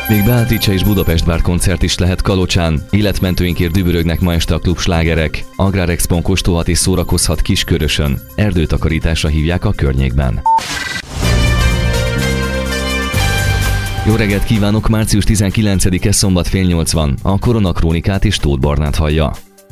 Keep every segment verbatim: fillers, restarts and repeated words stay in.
Még Beatrice és Budapest Bár koncert is lehet Kalocsán. Életmentőinkért dübörögnek ma este a klub slágerek. Agrárexpon kóstolhat és szórakozhat Kiskörösön. Erdőtakarításra hívják a környékben. Jó reggelt kívánok, március tizenkilencedike szombat fél nyolc van. A Koronakrónikát és Tóth Barnát hallja.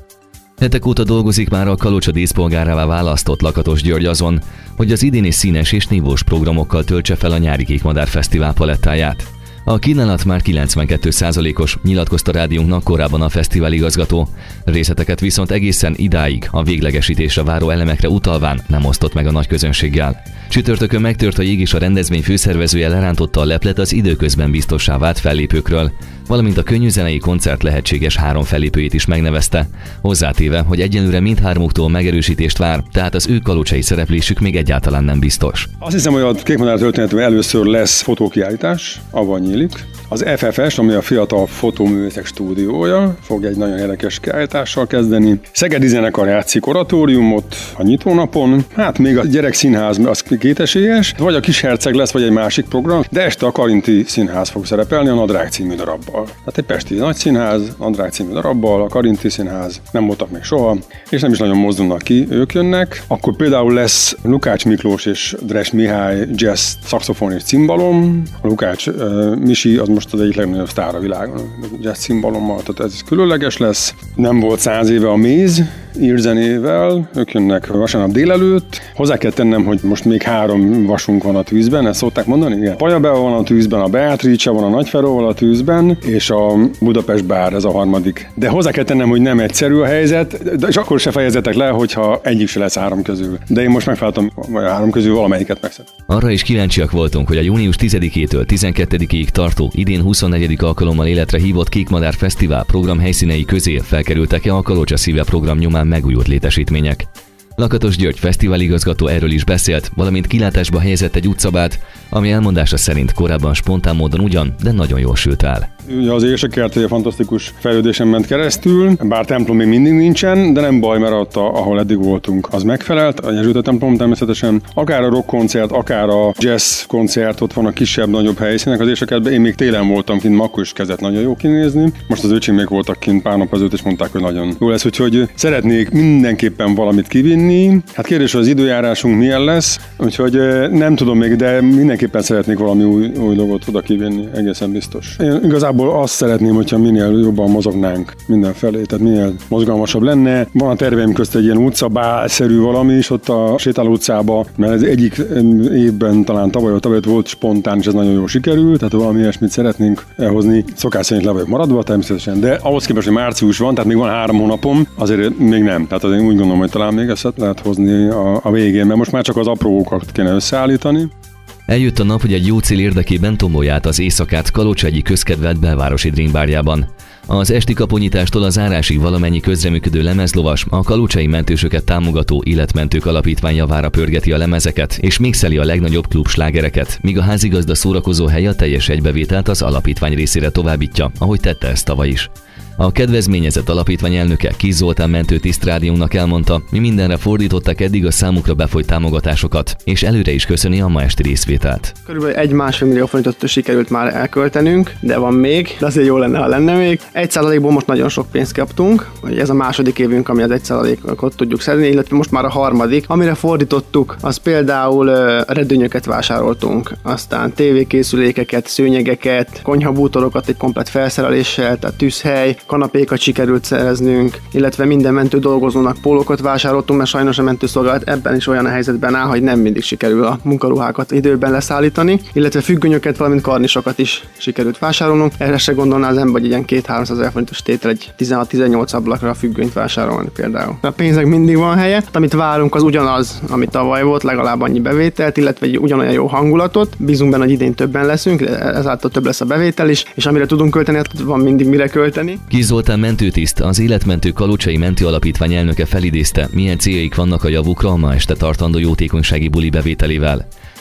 Hetek óta dolgozik már a Kalocsa díszpolgárává választott Lakatos György azon, hogy az idéni színes és nívós programokkal töltse fel a nyári Kékmadár Fesztivál palettáját. A kínálat már kilencvenkét százalékos, nyilatkozta rádiónknak korábban a fesztivál igazgató. Részleteket viszont egészen idáig a véglegesítésre váró elemekre utalván nem osztott meg a nagy közönséggel. Csütörtökön megtört a jég és a rendezvény főszervezője lerántotta a leplet az időközben biztossá vált fellépőkről, valamint a könnyűzenei koncert lehetséges három fellépőjét is megnevezte, hozzátéve, hogy egyenlőre mindhármuktól megerősítést vár, tehát az ő kalocsai szereplésük még egyáltalán nem biztos. Azt hiszem, hogy a Kékmadár történetben először lesz fotókiállítás, avval nyílik. Az ef ef es, ami a Fiatal Fotóművészek Stúdiója, fog egy nagyon érdekes kiállítással kezdeni. Szegedi Zenekar játszik oratóriumot a nyitónapon, hát még a gyerekszínház az kétesélyes, vagy a Kisherceg lesz, vagy egy másik program, de este a Karinti Színház fog szerepelni a Nadrág című darabbal. Tehát egy pesti nagyszínház, Nadrág című darabbal, a Karinti Színház, nem voltak még soha, és nem is nagyon mozdulnak ki, ők jönnek. Akkor például lesz Lukács Miklós és Dres Mihály jazz, szaxofon és cimbalom. A Lukács uh, Misi az most az egyik legnagyobb sztár a világon, jazz cimbalommal, tehát ez különleges lesz. Nem volt száz éve a Méz írzenével, ők jönnek vasárnap délelőtt. Hozzá kell tennem, hogy most még három vasunk van a tűzben, ezt szokták mondani? Igen. Pajabel van a tűzben, a Beatrice van a Nagyferóval a tűzben, és a Budapest Bár, ez a harmadik. De hozzá kell tennem, hogy nem egyszerű a helyzet, de és akkor se fejezetek le, hogyha egyik se lesz három közül. De én most megfeleltem, vagy a három közül valamelyiket megszed. Arra is kíváncsiak voltunk, hogy a június tizedikétől tizenkettedikéig tartó, idén huszonnegyedik alkalommal életre hívott Kékmadár Fesztivál program helyszínei közé felkerültek-e a Kalocsa Szíve program nyomán megújult létesítmények. Lakatos György fesztiváligazgató erről is beszélt, valamint kilátásba helyezett egy utcabát, ami elmondása szerint korábban spontán módon ugyan, de nagyon jól sült el. Ugye az Ésekert egy fantasztikus fejlődésen ment keresztül, bár templom még mindig nincsen, de nem baj, mert ott, ahol eddig voltunk, az megfelelt. A Jezsuita templom természetesen, akár a rock koncert, akár a jazz koncert, ott van a kisebb, nagyobb helyszínek az Ésekertben. Én még télen voltam kint, akkor is kezdett nagyon jó kinézni. Most az öcsémék voltak kint pár nap ezelőtt, és mondták, hogy nagyon jó lesz, úgyhogy szeretnék mindenképpen valamit kivinni. Hát kérdés, hogy az időjárásunk milyen lesz, úgyhogy nem tudom még, de mindenképpen szeretnék valami új, új dolgot oda kivinni, egészen biztos. Én igazából azt szeretném, hogyha minél jobban mozognánk mindenfelé, tehát minél mozgalmasabb lenne. Van a terveim közt egy ilyen utcabálszerű valami is ott a Sétáló utcába, mert ez egyik évben talán tavaly, tavaly volt spontán, és ez nagyon jól sikerült, tehát valami ilyesmit szeretnénk elhozni. Szokás szerint le vagyok maradva természetesen, de ahhoz képest, hogy március van, tehát még van három hónapom, azért még nem. Tehát azért úgy gondolom, hogy talán még ezt lehet hozni a, a végén, mert most már csak az aprókat kéne összeállítani. Eljött a nap, hogy egy jó cél érdekében tombolja át az éjszakát Kalocsa egyik közkedvelt belvárosi drinkbárjában. Az esti kaponyitástól a zárásig valamennyi közreműködő lemezlovas a kalocsai mentősöket támogató Életmentők Alapítvány javára pörgeti a lemezeket, és mixeli a legnagyobb klubslágereket, míg a házigazda szórakozó helye a teljes egybevételt az alapítvány részére továbbítja, ahogy tette ezt tavaly is. A kedvezményezett alapítvány elnöke Kis Zoltán mentőtiszt rádiónak elmondta, mi mindenre fordították eddig a számukra befolyt támogatásokat, és előre is köszöni a ma esti részvételt. Körülbelül egy-másfél millió forintot sikerült már elköltenünk, de van még, de azért jó lenne, ha lenne még. Egy százalékból most nagyon sok pénzt kaptunk, ez a második évünk, ami az egy százalékot tudjuk szedni, illetve most már a harmadik. Amire fordítottuk, az például uh, redőnyöket vásároltunk, aztán tévékészülékeket, szőnyegeket, konyhabútorokat egy komplett felszereléssel, tehát tűzhely, kanapékat sikerült szereznünk, illetve minden mentő dolgozónak pólókat vásároltunk, mert sajnos a mentőszolgálat ebben is olyan a helyzetben áll, hogy nem mindig sikerül a munkaruhákat időben leszállítani, illetve függönyöket, valamint karnisokat is sikerült vásárolnunk. Erre se gondolná az ember, hogy ilyen két-háromszázezer forintos tétel egy tizenhat-tizennyolc ablakra a függönyt vásárolni például. A pénznek mindig van helye, amit várunk az ugyanaz, ami tavaly volt, legalább annyi bevételt, illetve egy ugyanolyan jó hangulatot. Bízunk benne, hogy idén többen leszünk, ezáltal több lesz a bevétel is, és amire tudunk költeni, van mindig mire költeni. Kis Zoltán mentőtiszt, az Életmentő Kalocsai Mentő Alapítvány elnöke felidézte, milyen céljaik vannak a javukra a ma este tartandó jótékonysági buli bevételével.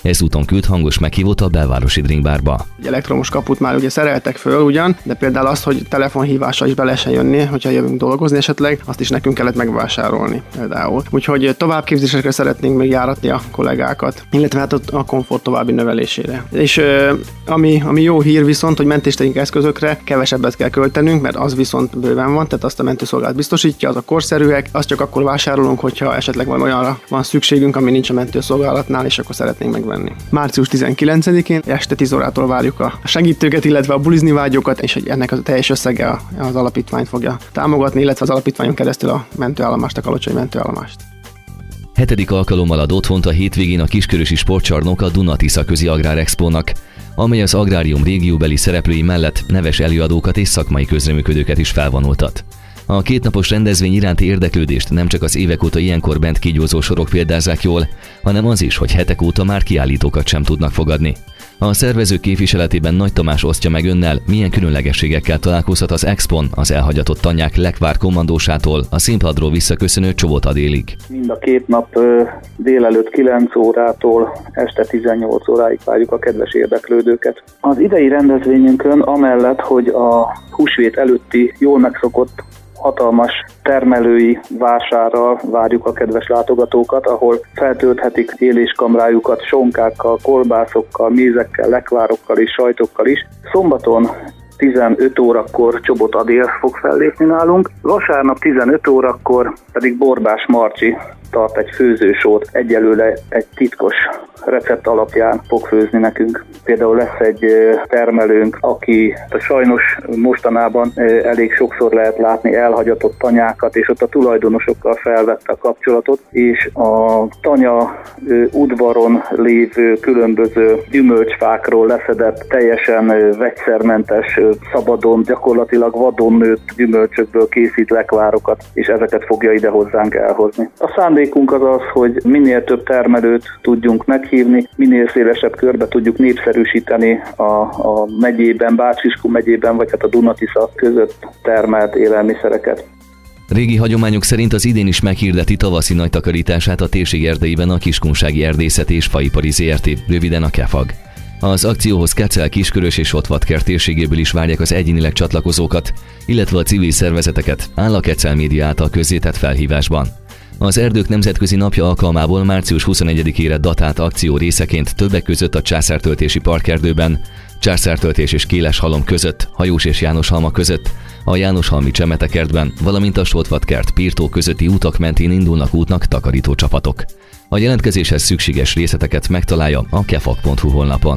Ezúton küld hangos meghívót a belvárosi drinkbárba. Egy elektromos kaput már ugye szereltek föl ugyan, de például azt, hogy telefonhívással is be lehessen jönni, hogyha jövünk dolgozni esetleg, azt is nekünk kellett megvásárolni például. Úgyhogy továbbképzésekre szeretnénk még járatni a kollégákat, illetve hát a komfort további növelésére. És ami, ami jó hír viszont, hogy mentéstechnikai eszközökre kevesebbet kell költenünk, mert az viszont bőven van, tehát azt a mentőszolgálat biztosítja, az a korszerűek, azt csak akkor vásárolunk, hogyha esetleg van olyanra van szükségünk, ami nincs a mentőszolgálatnál, és akkor szeretnénk megvenni. március tizenkilencedikén este tíz órától várjuk a segítőket, illetve a bulizni vágyókat, és ennek a teljes összege az alapítványt fogja támogatni, illetve az alapítványon keresztül a mentőállomást, a kalocsai mentőállomást. Hetedik alkalommal ad otthont a hétvégén a Kiskörösi Sportcsarnok a Duna-Tisza közi Agrárexpónak, amely az agrárium régióbeli szereplői mellett neves előadókat és szakmai közreműködőket is felvonultat. A kétnapos rendezvény iránti érdeklődést nem csak az évek óta ilyenkor bent kígyózó sorok példázzák jól, hanem az is, hogy hetek óta már kiállítókat sem tudnak fogadni. A szervezők képviseletében Nagy Tamás osztja meg önnel, milyen különlegességekkel találkozhat az Expon az elhagyatott tanyák lekvár kommandósától a színpadról visszaköszönő Csobot Adélig. Mind a két nap délelőtt kilenc órától este tizennyolc óráig várjuk a kedves érdeklődőket. Az idei rendezvényünkön amellett, hogy a húsvét előtti jól megszokott hatalmas termelői vásárral várjuk a kedves látogatókat, ahol feltölthetik éléskamrájukat sonkákkal, kolbászokkal, mézekkel, lekvárokkal és sajtokkal is. Szombaton tizenöt órakor Csobot Adél fog fellépni nálunk, vasárnap tizenöt órakor pedig Borbás Marcsi tart egy főzősót, egyelőre egy titkos recept alapján fog főzni nekünk. Például lesz egy termelőnk, aki sajnos mostanában elég sokszor lehet látni elhagyatott tanyákat, és ott a tulajdonosokkal felvette a kapcsolatot, és a tanya udvaron lévő különböző gyümölcsfákról leszedett, teljesen vegyszermentes, szabadon, gyakorlatilag vadon nőtt gyümölcsökből készít lekvárokat, és ezeket fogja ide hozzánk elhozni. A szándékunk az az, hogy minél több termelőt tudjunk meghívni, minél szélesebb körbe tudjuk népszerűsíteni a, a megyében, Bács-Kiskun megyében, vagy hát a Duna-Tisza között termelt élelmiszereket. Régi hagyományok szerint az idén is meghirdeti tavaszi nagy takarítását a térség erdeiben a Kiskunsági Erdészeti és Faipari zé er té, röviden a KEFAG. Az akcióhoz Kecel, Kiskörös és Otthwatkert térségéből is várják az egyénileg csatlakozókat, illetve a civil szervezeteket, áll a Kecel média által közzétett felhívásban. Az Erdők Nemzetközi Napja alkalmából március huszonegyedikére datált akció részeként többek között a Császártöltési Parkerdőben, Császártöltés és Kéleshalom között, Hajós és Jánoshalma között, a Jánoshalmi Csemetekertben, valamint a Soltvatkert Pirtó közötti utak mentén indulnak útnak takarító csapatok. A jelentkezéshez szükséges részleteket megtalálja a kefag pont hu honlapon.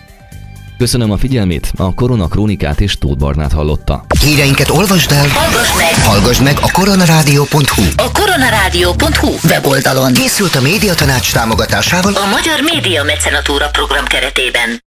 Köszönöm a figyelmét, a Korona Krónikát és Tóth Barnát hallotta. Híreinket olvasd el, hallgass meg, hallgass meg a koronarádió pont hu. A koronarádió pont hu weboldalon. Készült a Médiatanács támogatásával a Magyar Média Mecenatúra program keretében.